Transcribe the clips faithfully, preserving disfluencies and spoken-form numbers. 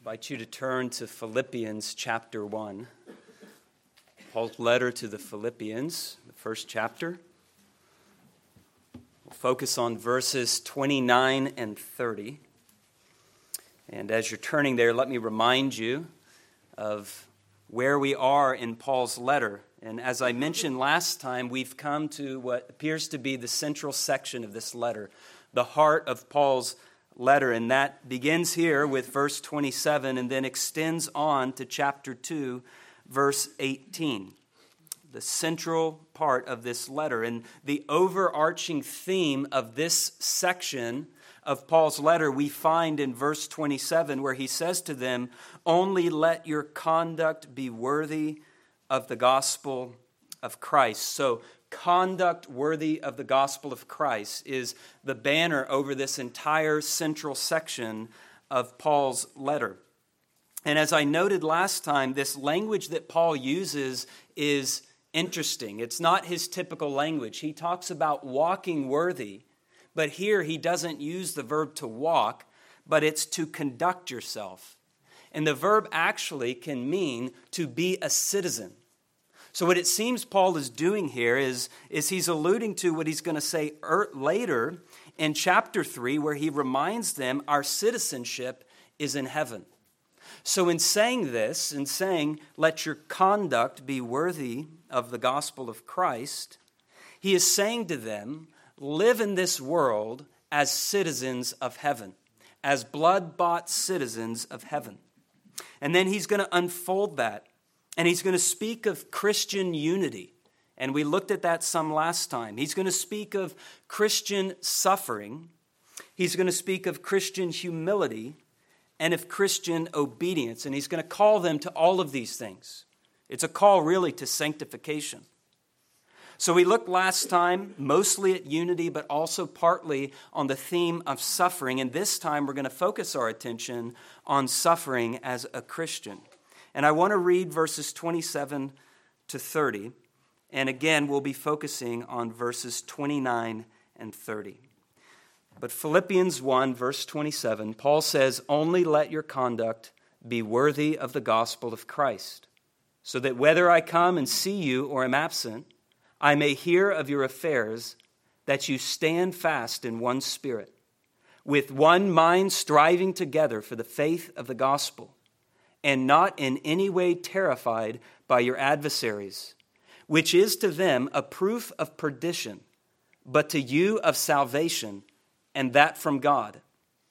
invite you to turn to Philippians chapter one. Paul's letter to the Philippians, the first chapter. We'll focus on verses twenty-nine and thirty. And as you're turning there, let me remind you of where we are in Paul's letter. And as I mentioned last time, we've come to what appears to be the central section of this letter, the heart of Paul's letter, and that begins here with verse twenty-seven and then extends on to chapter two, verse eighteen. The central part of this letter and the overarching theme of this section of Paul's letter we find in verse twenty-seven, where he says to them, "Only let your conduct be worthy of the gospel of Christ." So, conduct worthy of the gospel of Christ is the banner over this entire central section of Paul's letter. And as I noted last time, this language that Paul uses is interesting. It's not his typical language. He talks about walking worthy, but here he doesn't use the verb to walk, but it's to conduct yourself. And the verb actually can mean to be a citizen. So what it seems Paul is doing here is, is he's alluding to what he's going to say er, later in chapter three, where he reminds them our citizenship is in heaven. So in saying this, in saying, let your conduct be worthy of the gospel of Christ, he is saying to them, live in this world as citizens of heaven, as blood-bought citizens of heaven. And then he's going to unfold that. And he's going to speak of Christian unity. And we looked at that some last time. He's going to speak of Christian suffering. He's going to speak of Christian humility and of Christian obedience. And he's going to call them to all of these things. It's a call really to sanctification. So we looked last time mostly at unity, but also partly on the theme of suffering. And this time we're going to focus our attention on suffering as a Christian. And I want to read verses twenty-seven to thirty. And again, we'll be focusing on verses twenty-nine and thirty. But Philippians one, verse twenty-seven, Paul says, "Only let your conduct be worthy of the gospel of Christ, so that whether I come and see you or am absent, I may hear of your affairs, that you stand fast in one spirit, with one mind striving together for the faith of the gospel, and not in any way terrified by your adversaries, which is to them a proof of perdition, but to you of salvation, and that from God.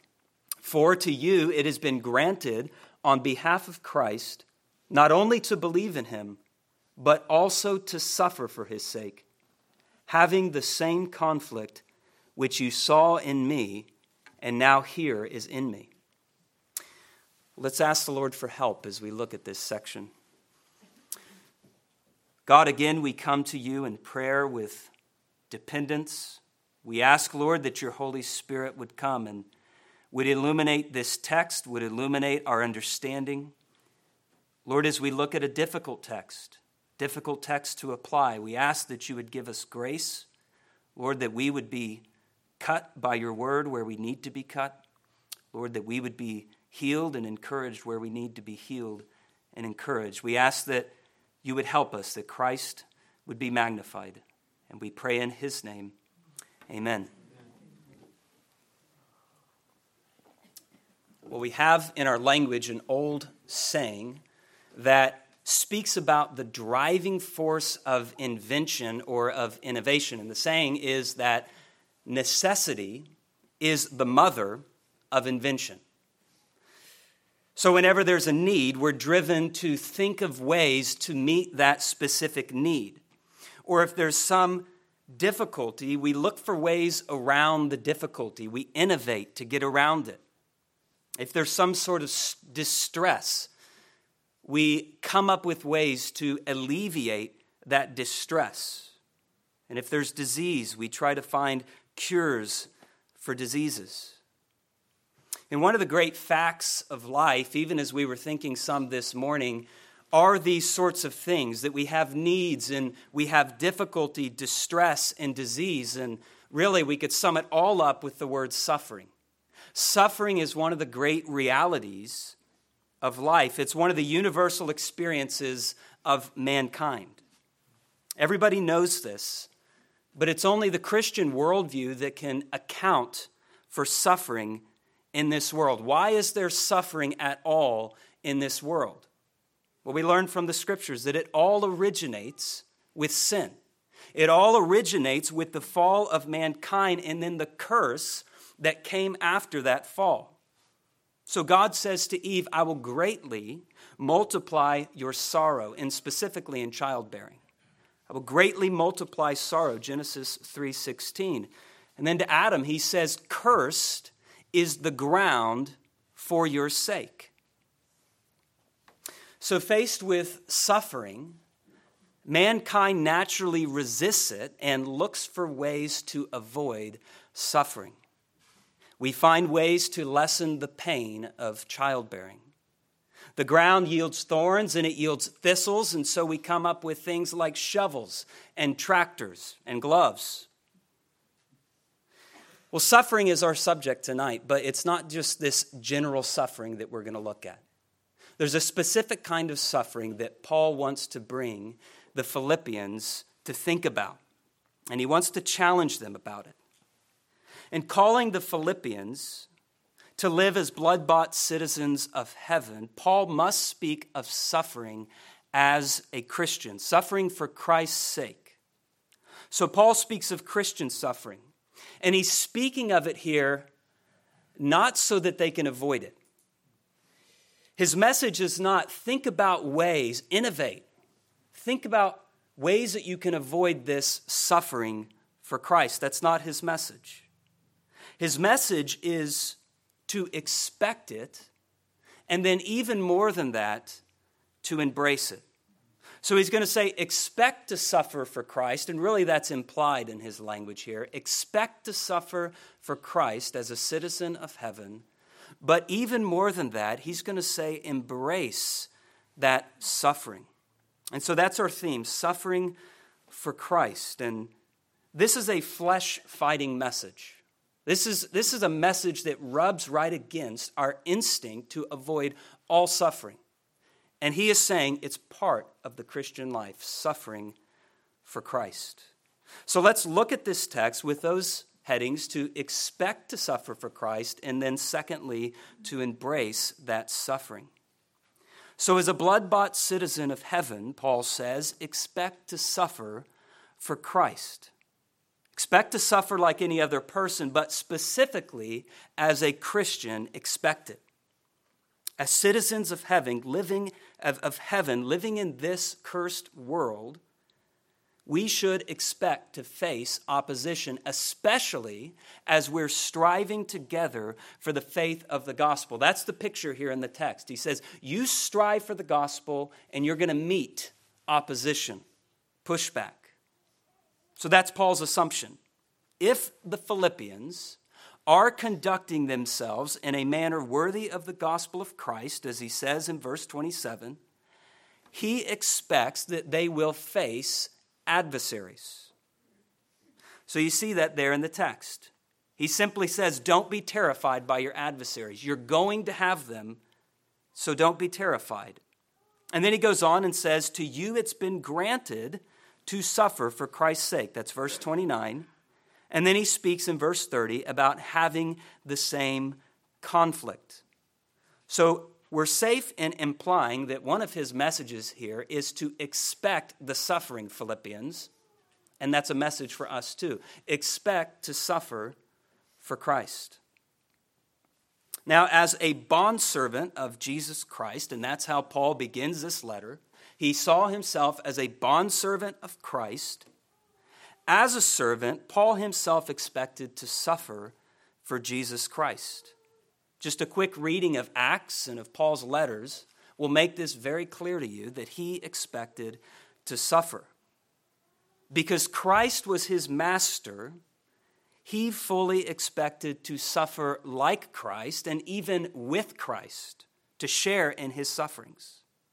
For to you it has been granted on behalf of Christ, not only to believe in him, but also to suffer for his sake, having the same conflict which you saw in me, and now here is in me." Let's ask the Lord for help as we look at this section. God, again, we come to you in prayer with dependence. We ask, Lord, that your Holy Spirit would come and would illuminate this text, would illuminate our understanding. Lord, as we look at a difficult text, difficult text to apply, we ask that you would give us grace, Lord, that we would be cut by your word where we need to be cut. Lord, that we would be healed and encouraged where we need to be healed and encouraged. We ask that you would help us, that Christ would be magnified. And we pray in his name. Amen. Well, we have in our language an old saying that speaks about the driving force of invention or of innovation. And the saying is that necessity is the mother of invention. So whenever there's a need, we're driven to think of ways to meet that specific need. Or if there's some difficulty, we look for ways around the difficulty. We innovate to get around it. If there's some sort of distress, we come up with ways to alleviate that distress. And if there's disease, we try to find cures for diseases. And one of the great facts of life, even as we were thinking some this morning, are these sorts of things, that we have needs and we have difficulty, distress, and disease. And really, we could sum it all up with the word suffering. Suffering is one of the great realities of life. It's one of the universal experiences of mankind. Everybody knows this, but it's only the Christian worldview that can account for suffering in this world. Why is there suffering at all in this world? Well, we learn from the scriptures that it all originates with sin. It all originates with the fall of mankind and then the curse that came after that fall. So God says to Eve, I will greatly multiply your sorrow, and specifically in childbearing. I will greatly multiply sorrow, Genesis three sixteen. And then to Adam, he says, cursed is the ground for your sake. So faced with suffering, mankind naturally resists it and looks for ways to avoid suffering. We find ways to lessen the pain of childbearing. The ground yields thorns and it yields thistles, and so we come up with things like shovels and tractors and gloves. Well, suffering is our subject tonight, but it's not just this general suffering that we're going to look at. There's a specific kind of suffering that Paul wants to bring the Philippians to think about, and he wants to challenge them about it. And calling the Philippians to live as blood-bought citizens of heaven, Paul must speak of suffering as a Christian, suffering for Christ's sake. So Paul speaks of Christian suffering, and he's speaking of it here not so that they can avoid it. His message is not think about ways, innovate. Think about ways that you can avoid this suffering for Christ. That's not his message. His message is to expect it, and then even more than that, to embrace it. So he's going to say, expect to suffer for Christ, and really that's implied in his language here. Expect to suffer for Christ as a citizen of heaven, but even more than that, he's going to say, embrace that suffering. And so that's our theme, suffering for Christ. And this is a flesh-fighting message. This is, this is a message that rubs right against our instinct to avoid all suffering. And he is saying it's part of the Christian life, suffering for Christ. So let's look at this text with those headings: to expect to suffer for Christ, and then secondly, to embrace that suffering. So as a blood-bought citizen of heaven, Paul says, expect to suffer for Christ. Expect to suffer like any other person, but specifically as a Christian, expect it. As citizens of heaven, living of, of heaven, living in this cursed world, we should expect to face opposition, especially as we're striving together for the faith of the gospel. That's the picture here in the text. He says, you strive for the gospel, and you're going to meet opposition, pushback. So that's Paul's assumption. If the Philippians are conducting themselves in a manner worthy of the gospel of Christ, as he says in verse twenty-seven, he expects that they will face adversaries. So you see that there in the text. He simply says, don't be terrified by your adversaries. You're going to have them, so don't be terrified. And then he goes on and says, to you it's been granted to suffer for Christ's sake. That's verse twenty-nine. And then he speaks in verse thirty about having the same conflict. So we're safe in implying that one of his messages here is to expect the suffering, Philippians. And that's a message for us too. Expect to suffer for Christ. Now, as a bondservant of Jesus Christ, and that's how Paul begins this letter, he saw himself as a bondservant of Christ. As a servant, Paul himself expected to suffer for Jesus Christ. Just a quick reading of Acts and of Paul's letters will make this very clear to you that he expected to suffer. Because Christ was his master, he fully expected to suffer like Christ and even with Christ, to share in his sufferings.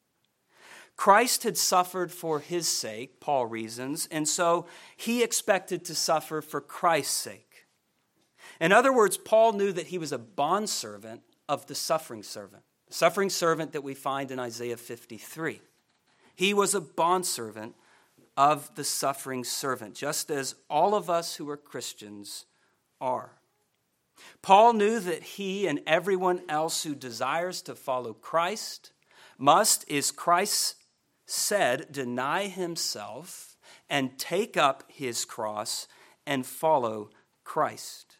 Christ had suffered for his sake, Paul reasons, and so he expected to suffer for Christ's sake. In other words, Paul knew that he was a bondservant of the suffering servant. The suffering servant that we find in Isaiah fifty-three. He was a bondservant of the suffering servant, just as all of us who are Christians are. Paul knew that he and everyone else who desires to follow Christ must, as Christ said, deny himself and take up his cross and follow Christ.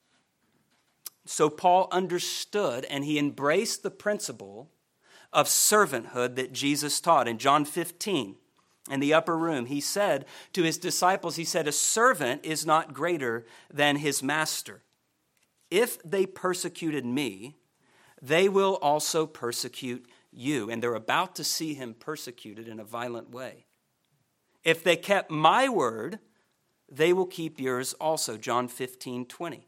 So Paul understood and he embraced the principle of servanthood that Jesus taught. In John fifteen, in the upper room, he said to his disciples, he said, a servant is not greater than his master. If they persecuted me, they will also persecute you. And they're about to see him persecuted in a violent way. If they kept my word, they will keep yours also. John fifteen twenty.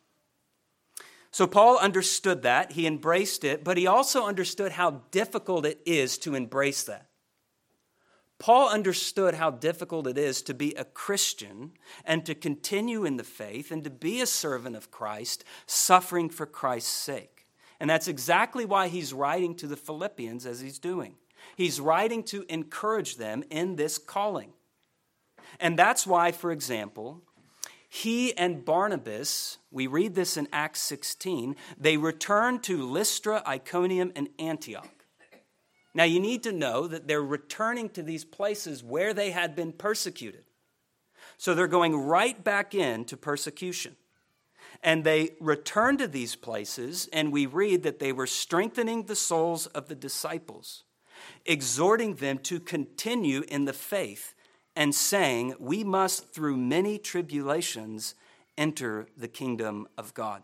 So Paul understood that. He embraced it, but he also understood how difficult it is to embrace that. Paul understood how difficult it is to be a Christian and to continue in the faith and to be a servant of Christ, suffering for Christ's sake. And that's exactly why he's writing to the Philippians as he's doing. He's writing to encourage them in this calling. And that's why, for example, he and Barnabas, we read this in Acts sixteen, they returned to Lystra, Iconium, and Antioch. Now, you need to know that they're returning to these places where they had been persecuted. So they're going right back into persecution. And they returned to these places, and we read that they were strengthening the souls of the disciples, exhorting them to continue in the faith, and saying, we must, through many tribulations, enter the kingdom of God.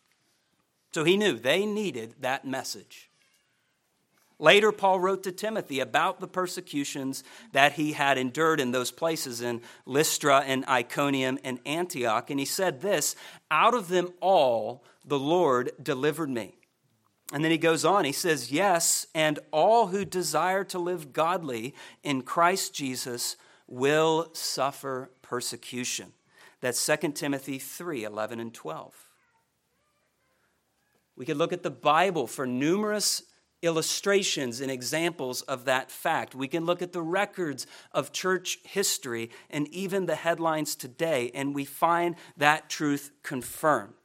So he knew they needed that message. Later, Paul wrote to Timothy about the persecutions that he had endured in those places in Lystra and Iconium and Antioch. And he said this, out of them all, the Lord delivered me. And then he goes on, he says, yes, and all who desire to live godly in Christ Jesus will suffer persecution. That's Second Timothy three, eleven and twelve. We could look at the Bible for numerous illustrations and examples of that fact. We can look at the records of church history and even the headlines today, and we find that truth confirmed.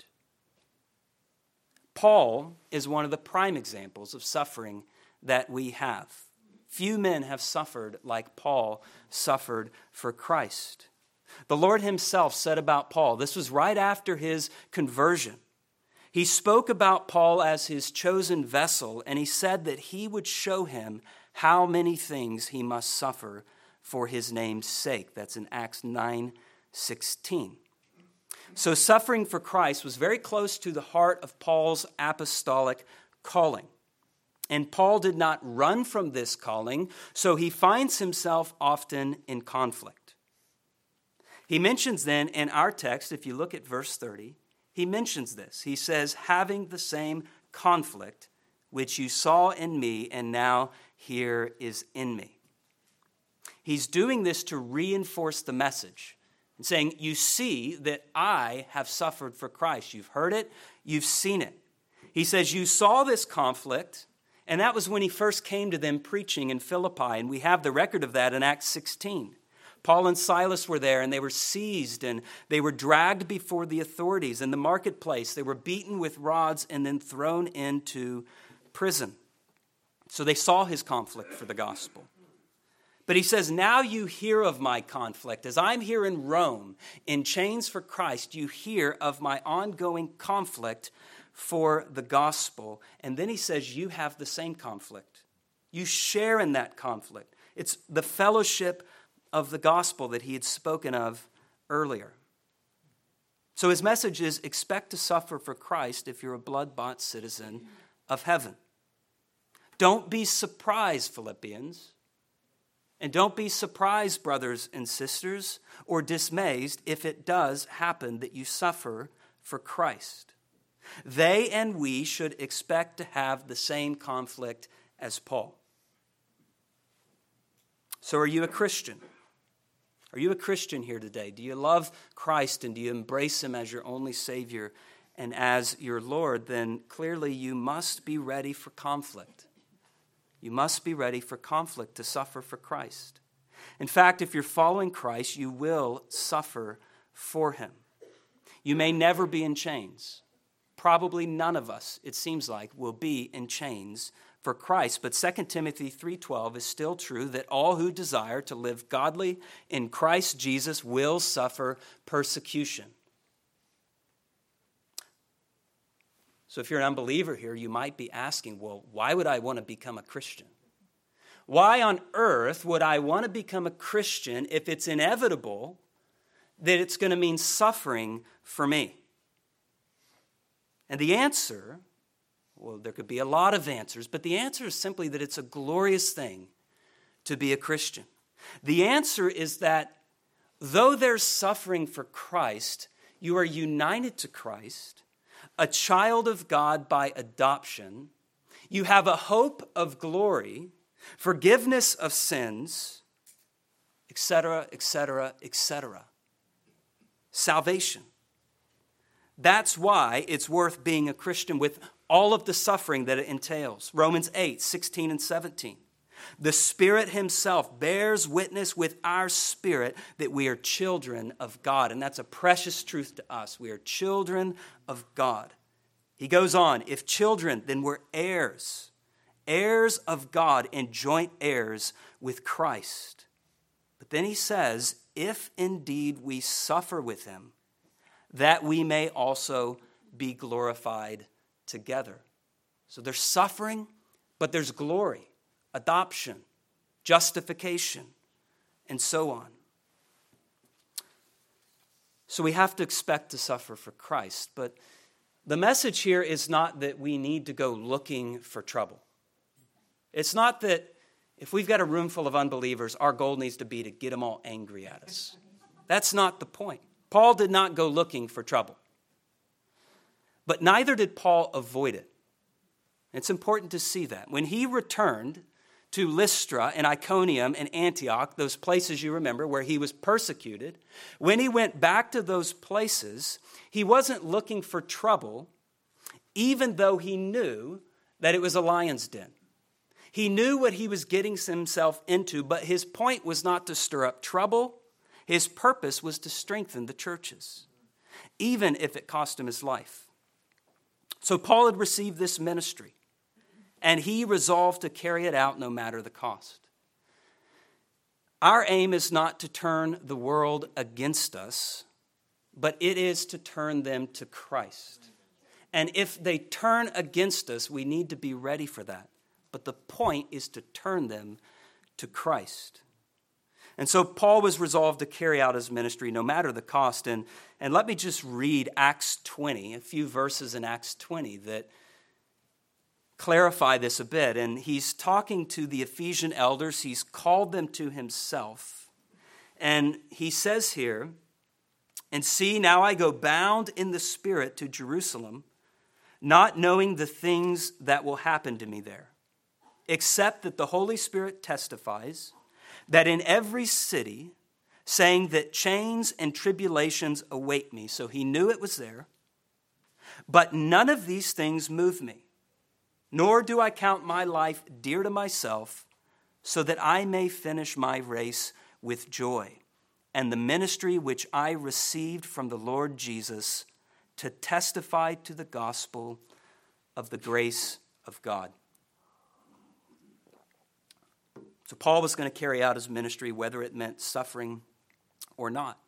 Paul is one of the prime examples of suffering that we have. Few men have suffered like Paul suffered for Christ. The Lord himself said about Paul, this was right after his conversion. He spoke about Paul as his chosen vessel, and he said that he would show him how many things he must suffer for his name's sake. That's in Acts nine sixteen. So suffering for Christ was very close to the heart of Paul's apostolic calling. And Paul did not run from this calling, so he finds himself often in conflict. He mentions then in our text, if you look at verse thirty, he mentions this. He says, having the same conflict which you saw in me and now here is in me. He's doing this to reinforce the message and saying, you see that I have suffered for Christ. You've heard it, you've seen it. He says, you saw this conflict, and that was when he first came to them preaching in Philippi, and we have the record of that in Acts sixteen. Paul and Silas were there, and they were seized, and they were dragged before the authorities in the marketplace. They were beaten with rods and then thrown into prison. So they saw his conflict for the gospel. But he says, now you hear of my conflict. As I'm here in Rome, in chains for Christ, you hear of my ongoing conflict for the gospel. And then he says, you have the same conflict. You share in that conflict. It's the fellowship of the gospel that he had spoken of earlier. So his message is, expect to suffer for Christ if you're a blood-bought citizen of heaven. Don't be surprised, Philippians. And don't be surprised, brothers and sisters, or dismayed if it does happen that you suffer for Christ. They and we should expect to have the same conflict as Paul. So are you a Christian? Are you a Christian here today? Do you love Christ and do you embrace him as your only Savior and as your Lord, then clearly you must be ready for conflict. You must be ready for conflict to suffer for Christ. In fact, if you're following Christ, you will suffer for him. You may never be in chains. Probably none of us, it seems like, will be in chains for Christ. But Second Timothy three twelve is still true that all who desire to live godly in Christ Jesus will suffer persecution. So if you're an unbeliever here, you might be asking, well, why would I want to become a Christian? Why on earth would I want to become a Christian if it's inevitable that it's going to mean suffering for me? And the answer, well, there could be a lot of answers, but the answer is simply that it's a glorious thing to be a Christian. The answer is that though there's suffering for Christ, you are united to Christ, a child of God by adoption. You have a hope of glory, forgiveness of sins, et cetera, et cetera, et cetera. Salvation. That's why it's worth being a Christian with all of the suffering that it entails. Romans eight, sixteen and seventeen. The Spirit himself bears witness with our spirit that we are children of God. And that's a precious truth to us. We are children of God. He goes on, if children, then we're heirs. Heirs of God and joint heirs with Christ. But then he says, if indeed we suffer with him, that we may also be glorified together. So there's suffering, but there's glory, adoption, justification, and so on. So we have to expect to suffer for Christ. But the message here is not that we need to go looking for trouble. It's not that if we've got a room full of unbelievers, our goal needs to be to get them all angry at us. That's not the point. Paul did not go looking for trouble. But neither did Paul avoid it. It's important to see that. When he returned to Lystra and Iconium and Antioch, those places you remember where he was persecuted, when he went back to those places, he wasn't looking for trouble, even though he knew that it was a lion's den. He knew what he was getting himself into, but his point was not to stir up trouble. His purpose was to strengthen the churches, even if it cost him his life. So Paul had received this ministry, and he resolved to carry it out no matter the cost. Our aim is not to turn the world against us, but it is to turn them to Christ. And if they turn against us, we need to be ready for that. But the point is to turn them to Christ. And so Paul was resolved to carry out his ministry no matter the cost. And, and let me just read Acts twenty, a few verses in Acts twenty that clarify this a bit. And he's talking to the Ephesian elders. He's called them to himself. And he says here, and see, now I go bound in the Spirit to Jerusalem, not knowing the things that will happen to me there, except that the Holy Spirit testifies that in every city, saying that chains and tribulations await me. So he knew it was there. But none of these things move me, nor do I count my life dear to myself, so that I may finish my race with joy, and the ministry which I received from the Lord Jesus to testify to the gospel of the grace of God. So Paul was going to carry out his ministry, whether it meant suffering or not.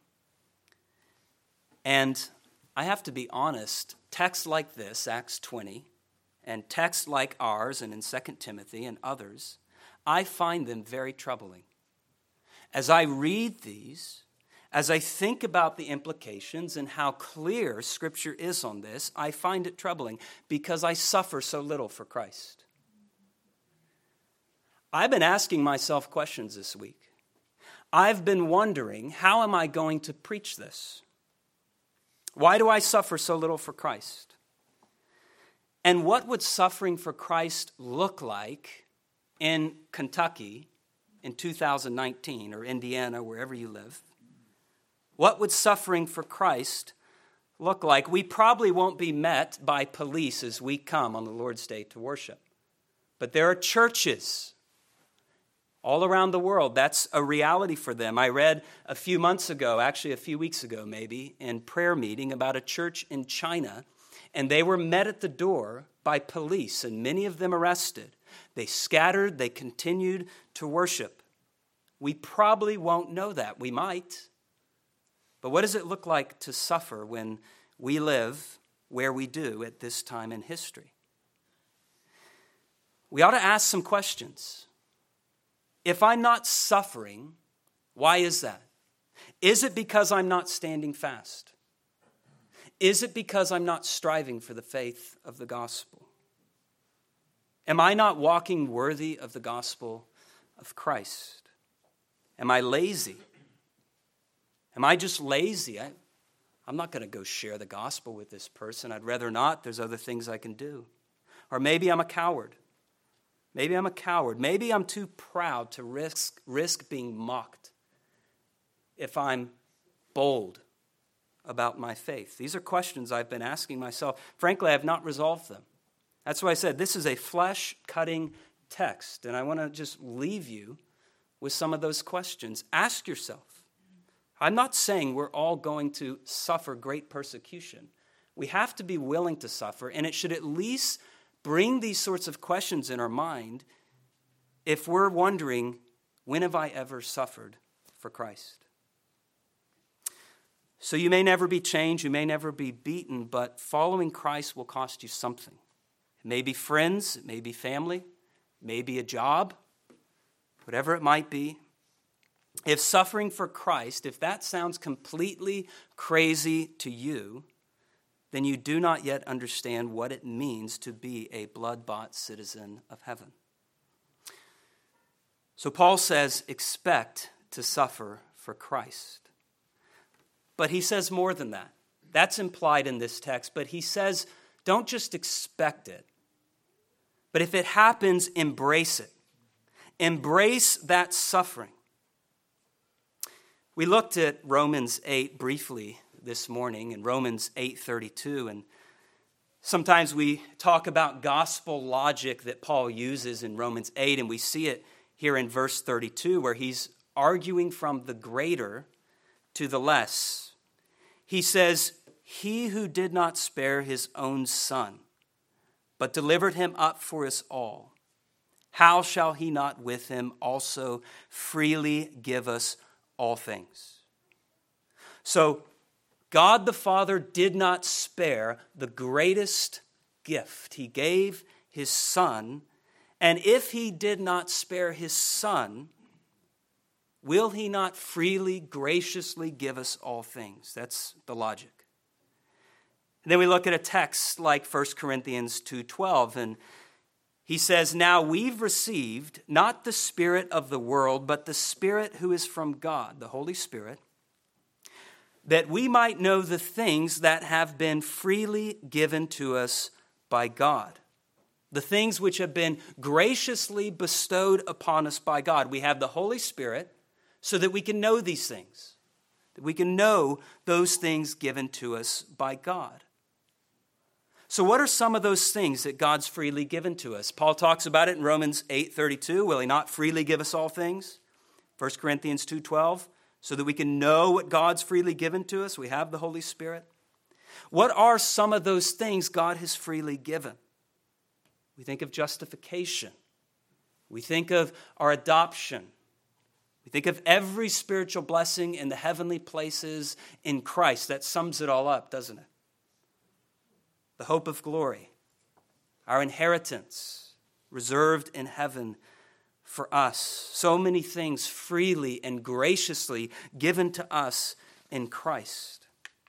And I have to be honest, texts like this, Acts twenty, and texts like ours and in Second Timothy and others, I find them very troubling. As I read these, as I think about the implications and how clear Scripture is on this, I find it troubling because I suffer so little for Christ. I've been asking myself questions this week. I've been wondering, how am I going to preach this? Why do I suffer so little for Christ? And what would suffering for Christ look like in Kentucky in two thousand nineteen, or Indiana, wherever you live? What would suffering for Christ look like? We probably won't be met by police as we come on the Lord's Day to worship. But there are churches all around the world. That's a reality for them. I read a few months ago, actually a few weeks ago maybe, in prayer meeting about a church in China, and they were met at the door by police, and many of them arrested. They scattered, they continued to worship. We probably won't know that. We might. But what does it look like to suffer when we live where we do at this time in history? We ought to ask some questions. If I'm not suffering, why is that? Is it because I'm not standing fast? Is it because I'm not striving for the faith of the gospel? Am I not walking worthy of the gospel of Christ? Am I lazy? Am I just lazy? I, I'm not going to go share the gospel with this person. I'd rather not. There's other things I can do. Or maybe I'm a coward. Maybe I'm a coward. Maybe I'm too proud to risk, risk being mocked if I'm bold about my faith. These are questions I've been asking myself. Frankly, I have not resolved them. That's why I said this is a flesh-cutting text, and I want to just leave you with some of those questions. Ask yourself. I'm not saying we're all going to suffer great persecution. We have to be willing to suffer, and it should at least bring these sorts of questions in our mind if we're wondering, when have I ever suffered for Christ? So you may never be changed, you may never be beaten, but following Christ will cost you something. It may be friends, it may be family, it may be a job, whatever it might be. If suffering for Christ, if that sounds completely crazy to you, then you do not yet understand what it means to be a blood-bought citizen of heaven. So Paul says, expect to suffer for Christ. But he says more than that. That's implied in this text, but he says, don't just expect it. But if it happens, embrace it. Embrace that suffering. We looked at Romans eight briefly this morning, in Romans eight thirty-two, and sometimes we talk about gospel logic that Paul uses in Romans eight, and we see it here in verse thirty-two, where he's arguing from the greater to the less. He says, he who did not spare his own son, but delivered him up for us all, how shall he not with him also freely give us all things? So God the Father did not spare the greatest gift. He gave his Son, and if he did not spare his Son, will he not freely, graciously give us all things? That's the logic. And then we look at a text like First Corinthians two twelve, and he says, now we've received not the spirit of the world, but the Spirit who is from God, the Holy Spirit, that we might know the things that have been freely given to us by God. The things which have been graciously bestowed upon us by God. We have the Holy Spirit so that we can know these things, that we can know those things given to us by God. So what are some of those things that God's freely given to us? Paul talks about it in Romans eight thirty-two. Will he not freely give us all things? First Corinthians two twelve. So that we can know what God's freely given to us. We have the Holy Spirit. What are some of those things God has freely given? We think of justification. We think of our adoption. We think of every spiritual blessing in the heavenly places in Christ. That sums it all up, doesn't it? The hope of glory, our inheritance reserved in heaven for us. So many things freely and graciously given to us in Christ.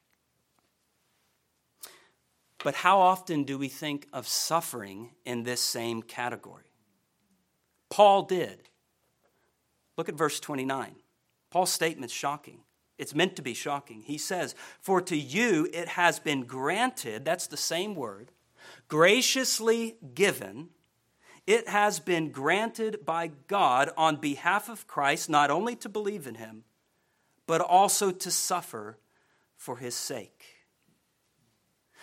But how often do we think of suffering in this same category? Paul did. Look at verse twenty-nine. Paul's statement's shocking. It's meant to be shocking. He says, for to you it has been granted, that's the same word, graciously given. It has been granted by God on behalf of Christ, not only to believe in him, but also to suffer for his sake.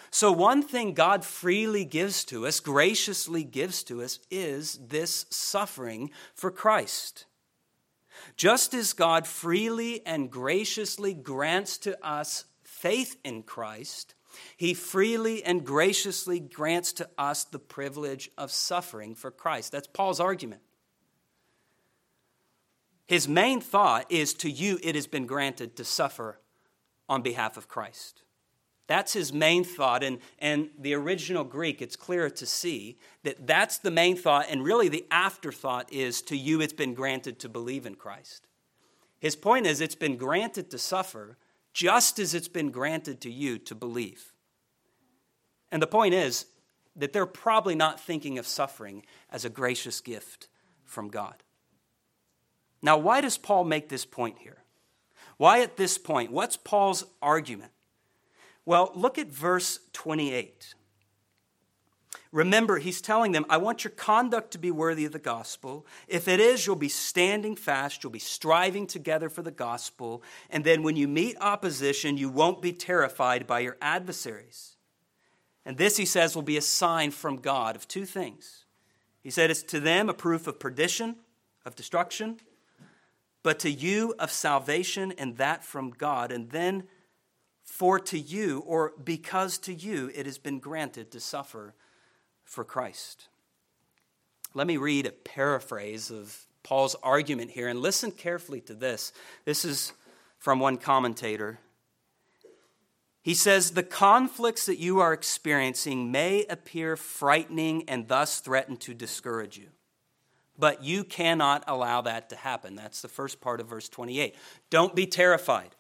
So one thing God freely gives to us, graciously gives to us, is this suffering for Christ. Just as God freely and graciously grants to us faith in Christ, he freely and graciously grants to us the privilege of suffering for Christ. That's Paul's argument. His main thought is, to you it has been granted to suffer on behalf of Christ. That's his main thought, and, and the original Greek, it's clear to see that that's the main thought, and really the afterthought is, to you it's been granted to believe in Christ. His point is, it's been granted to suffer just as it's been granted to you to believe. And the point is that they're probably not thinking of suffering as a gracious gift from God. Now, why does Paul make this point here? Why at this point? What's Paul's argument? Well, look at verse twenty-eight. Remember, he's telling them, I want your conduct to be worthy of the gospel. If it is, you'll be standing fast, you'll be striving together for the gospel, and then when you meet opposition, you won't be terrified by your adversaries. And this, he says, will be a sign from God of two things. He said it's to them a proof of perdition, of destruction, but to you of salvation, and that from God. And then, for to you, or because to you, it has been granted to suffer for Christ. Let me read a paraphrase of Paul's argument here, and listen carefully to this. This is from one commentator. He says, the conflicts that you are experiencing may appear frightening and thus threaten to discourage you. But you cannot allow that to happen. That's the first part of verse twenty-eight. Don't be terrified.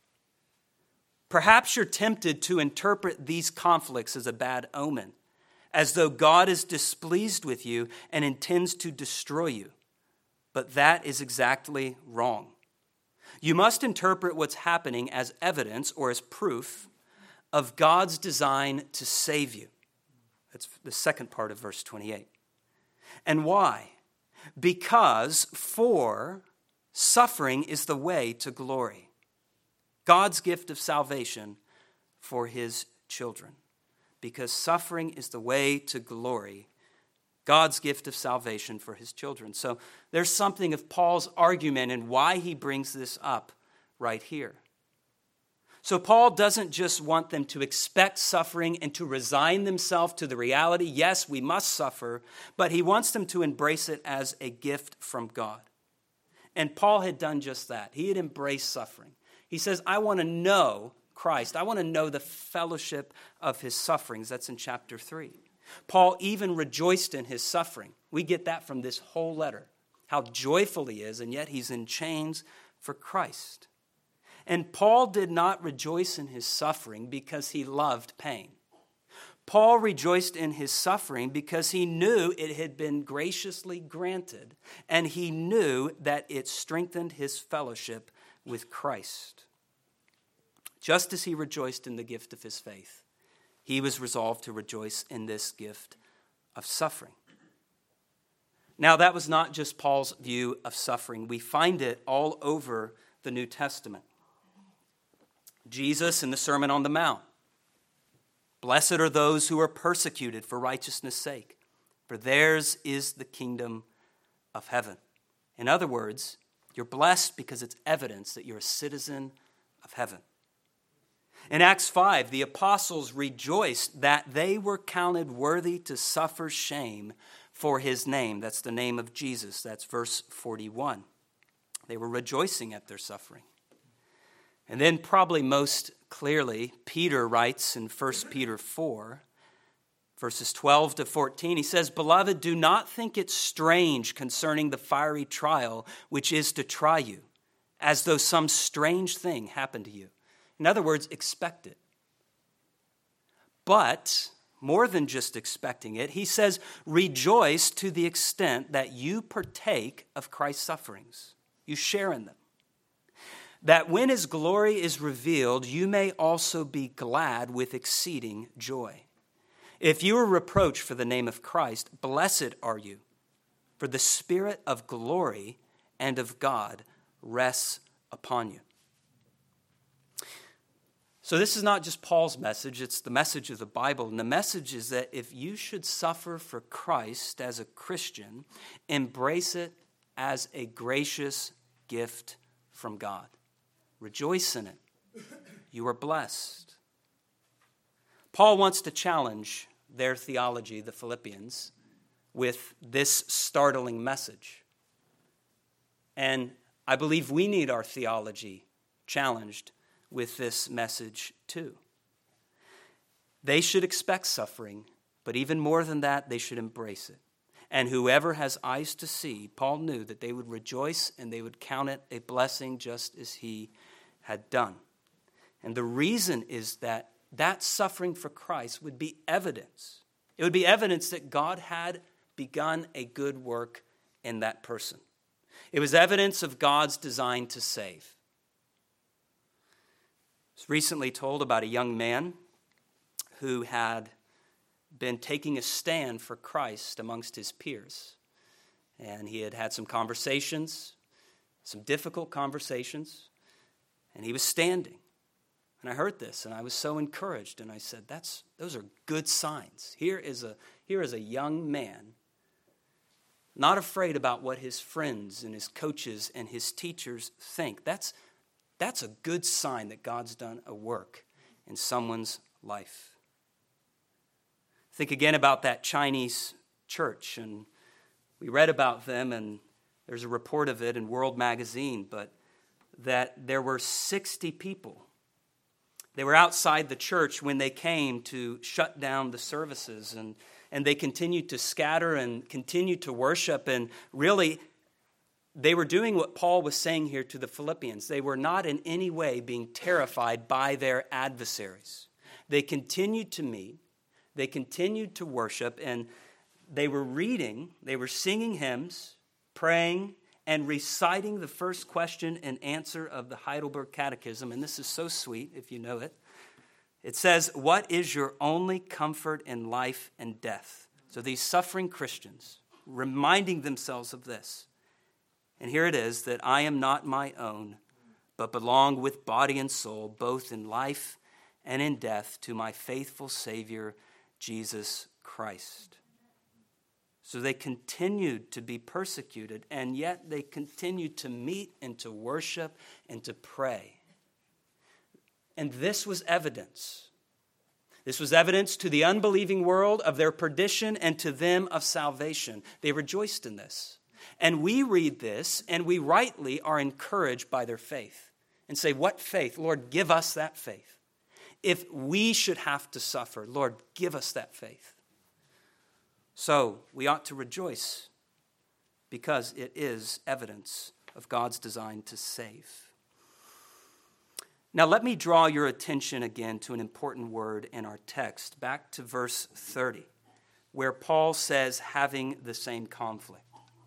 Perhaps you're tempted to interpret these conflicts as a bad omen, as though God is displeased with you and intends to destroy you. But that is exactly wrong. You must interpret what's happening as evidence or as proof of God's design to save you. That's the second part of verse twenty-eight. And why? Because for suffering is the way to glory. God's gift of salvation for his children. Because suffering is the way to glory. God's gift of salvation for his children. So there's something of Paul's argument and why he brings this up right here. So Paul doesn't just want them to expect suffering and to resign themselves to the reality, yes, we must suffer, but he wants them to embrace it as a gift from God. And Paul had done just that. He had embraced suffering. He says, I want to know Christ. I want to know the fellowship of his sufferings. That's in chapter three. Paul even rejoiced in his suffering. We get that from this whole letter, how joyful he is, and yet he's in chains for Christ. And Paul did not rejoice in his suffering because he loved pain. Paul rejoiced in his suffering because he knew it had been graciously granted, and he knew that it strengthened his fellowship with Christ. Just as he rejoiced in the gift of his faith, he was resolved to rejoice in this gift of suffering. Now, that was not just Paul's view of suffering. We find it all over the New Testament. Jesus in the Sermon on the Mount. Blessed are those who are persecuted for righteousness' sake, for theirs is the kingdom of heaven. In other words, you're blessed because it's evidence that you're a citizen of heaven. In Acts five, the apostles rejoiced that they were counted worthy to suffer shame for his name. That's the name of Jesus. That's verse forty-one. They were rejoicing at their suffering. And then probably most clearly, Peter writes in First Peter four, verses twelve to fourteen, he says, Beloved, do not think it strange concerning the fiery trial which is to try you, as though some strange thing happened to you. In other words, expect it. But more than just expecting it, he says, rejoice to the extent that you partake of Christ's sufferings. You share in them. That when his glory is revealed, you may also be glad with exceeding joy. If you are reproached for the name of Christ, blessed are you, for the Spirit of glory and of God rests upon you. So this is not just Paul's message, it's the message of the Bible. And the message is that if you should suffer for Christ as a Christian, embrace it as a gracious gift from God. Rejoice in it. You are blessed. Paul wants to challenge their theology, the Philippians, with this startling message. And I believe we need our theology challenged with this message too. They should expect suffering, but even more than that, they should embrace it. And whoever has eyes to see, Paul knew that they would rejoice and they would count it a blessing just as he had done. And the reason is that that suffering for Christ would be evidence. It would be evidence that God had begun a good work in that person. It was evidence of God's design to save. I was recently told about a young man who had been taking a stand for Christ amongst his peers. And he had had some conversations, some difficult conversations, and he was standing. And I heard this, and I was so encouraged, and I said, "That's those are good signs. Here is a, here is a young man not afraid about what his friends and his coaches and his teachers think. That's, that's a good sign that God's done a work in someone's life." Think again about that Chinese church, and we read about them, and there's a report of it in World Magazine, but that there were sixty people. They were outside the church when they came to shut down the services, and, and they continued to scatter and continued to worship, and really they were doing what Paul was saying here to the Philippians. They were not in any way being terrified by their adversaries. They continued to meet. They continued to worship, and they were reading, they were singing hymns, praying, and reciting the first question and answer of the Heidelberg Catechism. And this is so sweet if you know it. It says, "What is your only comfort in life and death?" So these suffering Christians reminding themselves of this. And here it is, that I am not my own, but belong with body and soul, both in life and in death, to my faithful Savior, Jesus Christ. So they continued to be persecuted, and yet they continued to meet and to worship and to pray. And this was evidence. This was evidence to the unbelieving world of their perdition and to them of salvation. They rejoiced in this. And we read this, and we rightly are encouraged by their faith and say, "What faith? Lord, give us that faith. If we should have to suffer, Lord, give us that faith." So we ought to rejoice because it is evidence of God's design to save. Now let me draw your attention again to an important word in our text, back to verse thirty, where Paul says, "having the same conflict."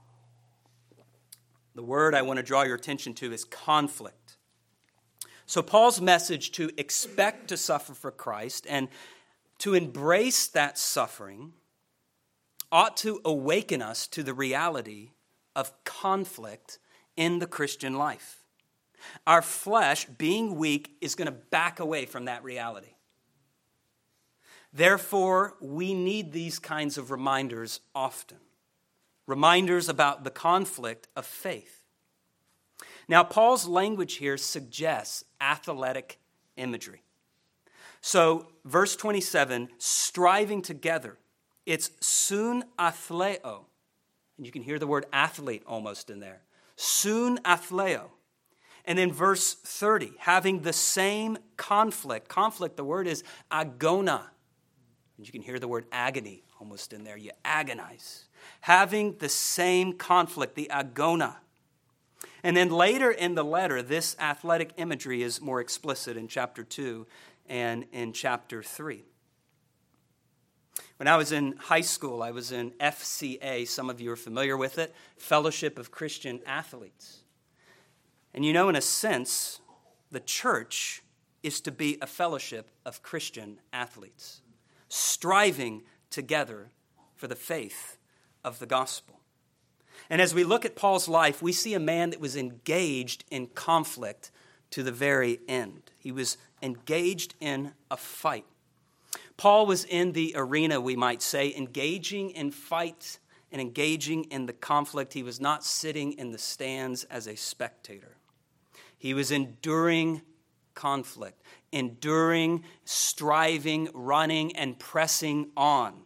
The word I want to draw your attention to is conflict. So Paul's message to expect to suffer for Christ and to embrace that suffering ought to awaken us to the reality of conflict in the Christian life. Our flesh, being weak, is going to back away from that reality. Therefore, we need these kinds of reminders often. Reminders about the conflict of faith. Now, Paul's language here suggests athletic imagery. So, verse twenty-seven, striving together, it's sun athleo. And you can hear the word athlete almost in there. Sun athleo. And in verse thirty, having the same conflict. Conflict, the word is agona. And you can hear the word agony almost in there. You agonize. Having the same conflict, the agona. And then later in the letter, this athletic imagery is more explicit in chapter two and in chapter three. When I was in high school, I was in F C A. Some of you are familiar with it, Fellowship of Christian Athletes. And you know, in a sense, the church is to be a fellowship of Christian athletes, striving together for the faith of the gospel. And as we look at Paul's life, we see a man that was engaged in conflict to the very end. He was engaged in a fight. Paul was in the arena, we might say, engaging in fight and engaging in the conflict. He was not sitting in the stands as a spectator. He was enduring conflict, enduring, striving, running, and pressing on.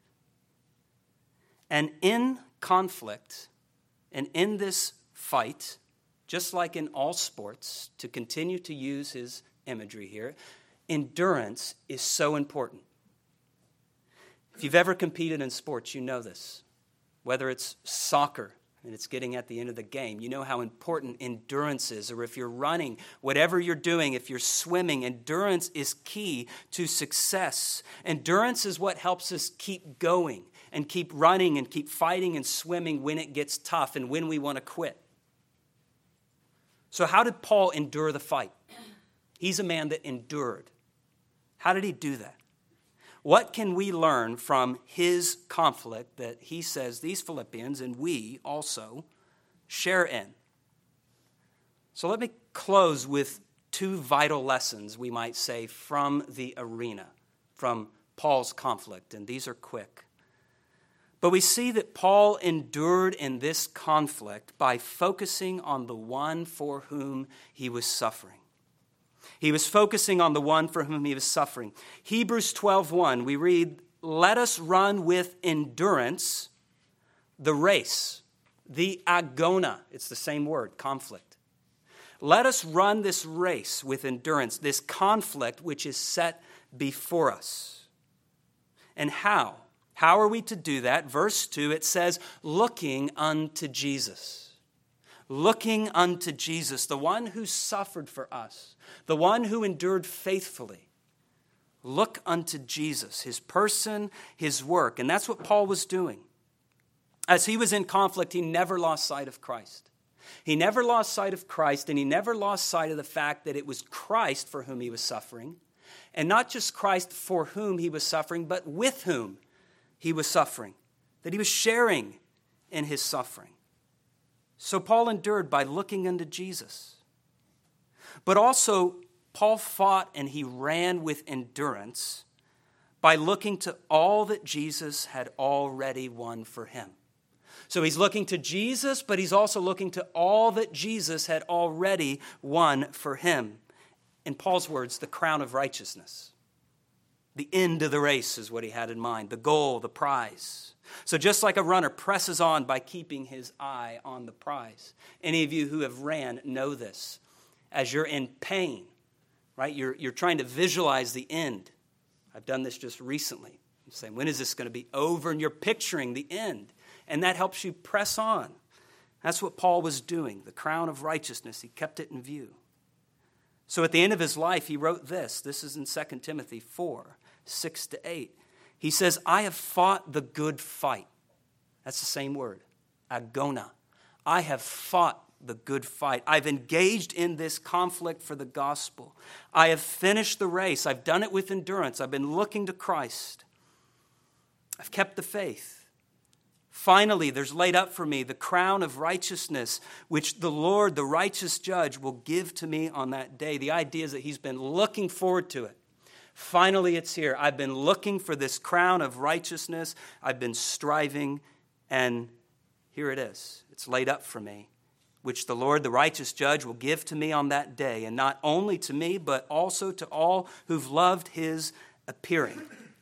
And in conflict, and in this fight, just like in all sports, to continue to use his imagery here, endurance is so important. If you've ever competed in sports, you know this. Whether it's soccer and it's getting at the end of the game, you know how important endurance is. Or if you're running, whatever you're doing, if you're swimming, endurance is key to success. Endurance is what helps us keep going and keep running and keep fighting and swimming when it gets tough and when we want to quit. So how did Paul endure the fight? He's a man that endured. How did he do that? What can we learn from his conflict that he says these Philippians and we also share in? So let me close with two vital lessons, we might say, from the arena, from Paul's conflict, and these are quick. But we see that Paul endured in this conflict by focusing on the one for whom he was suffering. He was focusing on the one for whom he was suffering. Hebrews twelve one, we read, "Let us run with endurance the race," the agona. It's the same word, conflict. Let us run this race with endurance, this conflict which is set before us. And how? How are we to do that? Verse two, it says, looking unto Jesus. Looking unto Jesus, the one who suffered for us, the one who endured faithfully. Look unto Jesus, his person, his work. And that's what Paul was doing. As he was in conflict, he never lost sight of Christ. He never lost sight of Christ, and he never lost sight of the fact that it was Christ for whom he was suffering. And not just Christ for whom he was suffering, but with whom he was suffering. That he was sharing in his suffering. So Paul endured by looking unto Jesus. But also, Paul fought and he ran with endurance by looking to all that Jesus had already won for him. So he's looking to Jesus, but he's also looking to all that Jesus had already won for him. In Paul's words, the crown of righteousness. The end of the race is what he had in mind, the goal, the prize. So just like a runner presses on by keeping his eye on the prize. Any of you who have ran know this. As you're in pain, right, you're, you're trying to visualize the end. I've done this just recently. I'm saying, when is this going to be over? And you're picturing the end. And that helps you press on. That's what Paul was doing, the crown of righteousness. He kept it in view. So at the end of his life, he wrote this. This is in Second Timothy four, six to eight. He says, I have fought the good fight. That's the same word, agona. I have fought the good fight. I've engaged in this conflict for the gospel. I have finished the race. I've done it with endurance. I've been looking to Christ. I've kept the faith. Finally, there's laid up for me the crown of righteousness, which the Lord, the righteous judge, will give to me on that day. The idea is that he's been looking forward to it. Finally, it's here. I've been looking for this crown of righteousness. I've been striving, and here it is. It's laid up for me, which the Lord, the righteous judge, will give to me on that day, and not only to me, but also to all who've loved his appearing.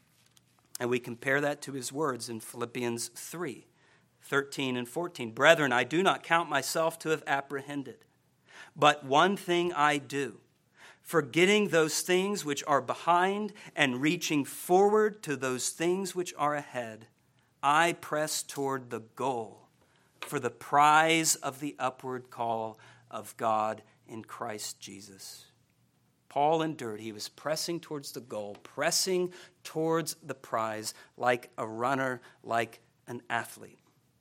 And we compare that to his words in Philippians three, thirteen and fourteen. Brethren, I do not count myself to have apprehended, but one thing I do, forgetting those things which are behind and reaching forward to those things which are ahead, I press toward the goal for the prize of the upward call of God in Christ Jesus. Paul endured. He was pressing towards the goal, pressing towards the prize like a runner, like an athlete.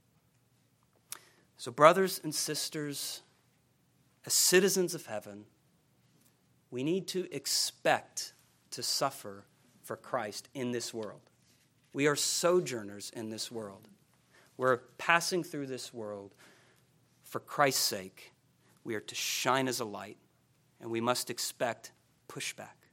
So brothers and sisters, as citizens of heaven, we need to expect to suffer for Christ in this world. We are sojourners in this world. We're passing through this world for Christ's sake. We are to shine as a light, and we must expect pushback.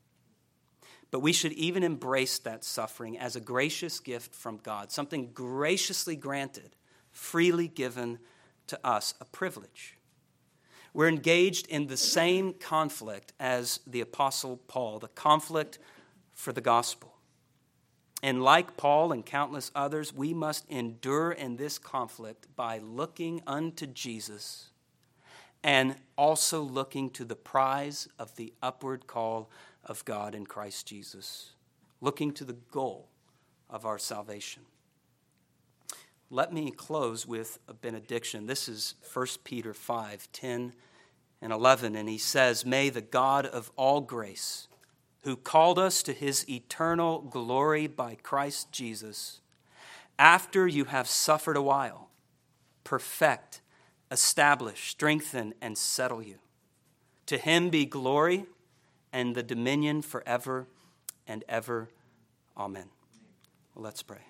But we should even embrace that suffering as a gracious gift from God, something graciously granted, freely given to us, a privilege. We're engaged in the same conflict as the Apostle Paul, the conflict for the gospel. And like Paul and countless others, we must endure in this conflict by looking unto Jesus and also looking to the prize of the upward call of God in Christ Jesus, looking to the goal of our salvation. Let me close with a benediction. This is First Peter five, ten and eleven, and he says, "May the God of all grace, who called us to his eternal glory by Christ Jesus, after you have suffered a while, perfect, establish, strengthen, and settle you. To him be glory and the dominion forever and ever. Amen." Well, let's pray.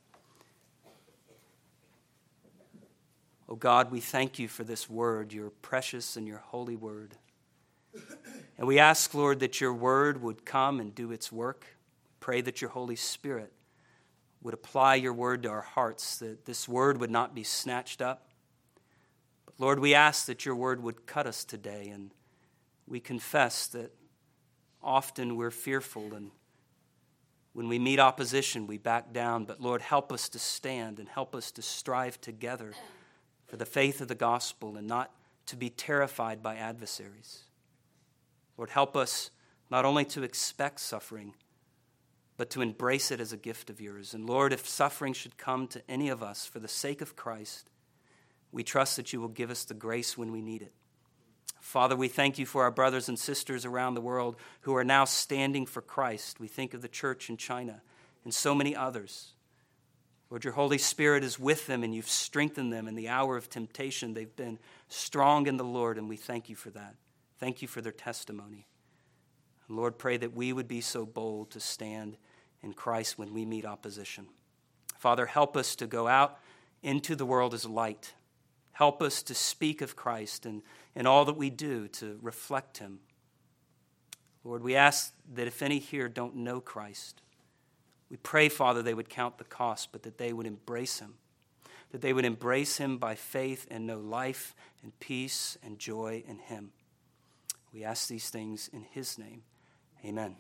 Oh God, we thank you for this word, your precious and your holy word. And we ask, Lord, that your word would come and do its work. Pray that your Holy Spirit would apply your word to our hearts, that this word would not be snatched up. But Lord, we ask that your word would cut us today, and we confess that often we're fearful, and when we meet opposition, we back down. But Lord, help us to stand and help us to strive together for the faith of the gospel and not to be terrified by adversaries. Lord, help us not only to expect suffering, but to embrace it as a gift of yours. And Lord, if suffering should come to any of us for the sake of Christ, we trust that you will give us the grace when we need it. Father, we thank you for our brothers and sisters around the world who are now standing for Christ. We think of the church in China and so many others. Lord, your Holy Spirit is with them, and you've strengthened them in the hour of temptation. They've been strong in the Lord, and we thank you for that. Thank you for their testimony. And Lord, pray that we would be so bold to stand in Christ when we meet opposition. Father, help us to go out into the world as light. Help us to speak of Christ and in all that we do to reflect him. Lord, we ask that if any here don't know Christ, we pray, Father, they would count the cost, but that they would embrace him, that they would embrace him by faith and know life and peace and joy in him. We ask these things in his name. Amen.